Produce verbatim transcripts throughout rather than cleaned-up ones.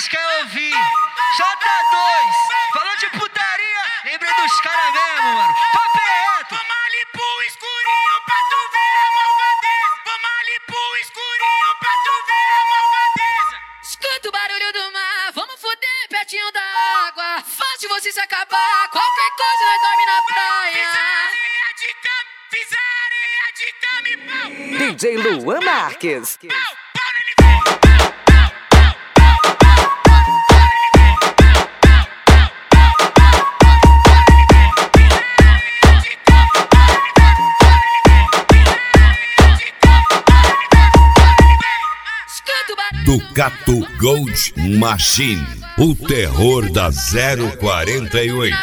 elas querem ouvir. J dois, falando de putaria, lembrei dos caras mesmo, mano. Papo é reto. Vamos ali pro escurinho pra tu ver a malvadeza. Vamos ali pro escurinho pra tu ver a malvadeza. Escuta o barulho do mar, vamos foder pertinho da água. Fácil você se acabar, qualquer coisa nós dorme na praia. Fiz areia de cama, fiz areia de cama e pau. D J Luan Marques. Pau, pau nele vem. Pau, pau, pau, Ducato Gold Machine, o terror da zero quarenta e oito.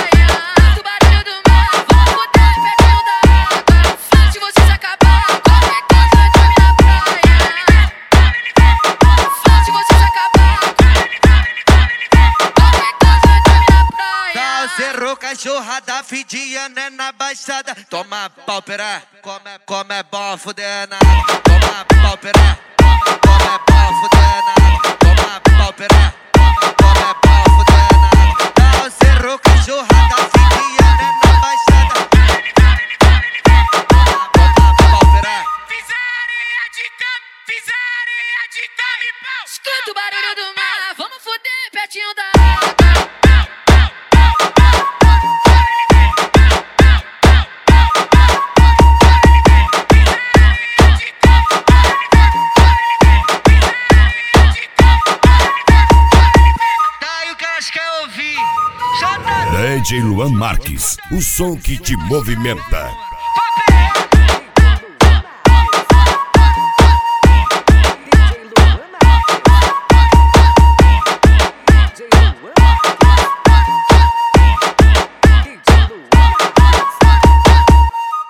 Zerou cachorrada, fedia, né, na baixada. Toma pálpera, come, come bom, fudendo. Toma pálpera, come bom, fudendo. Toma pálpera, come bom, fudendo. Tá, zerou cachorrada, fedia, né, na baixada. Toma pálpera. fiz areia de cama, fiz areia de cama e pau. Escuta o barulho do mar, vamos foder pertinho da água. D J Luan Marques, o som que te movimenta.